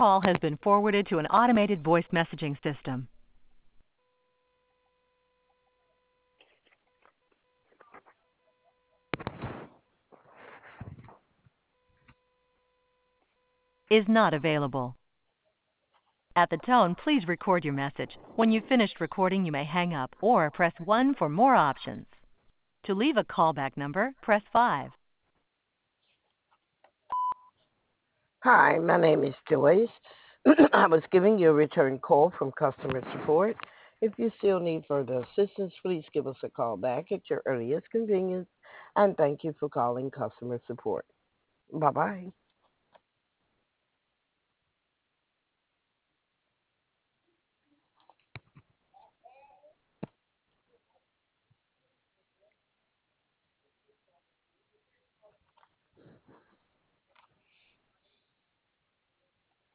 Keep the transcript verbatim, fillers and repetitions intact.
Call has been forwarded to an automated voice messaging system. Is not available. At the tone, please record your message. When you've finished recording, you may hang up or press one for more options. To leave a callback number, press five. Hi, my name is Joyce. I was giving you a return call from customer support. If you still need further assistance, please give us a call back at your earliest convenience. And thank you for calling customer support. Bye bye.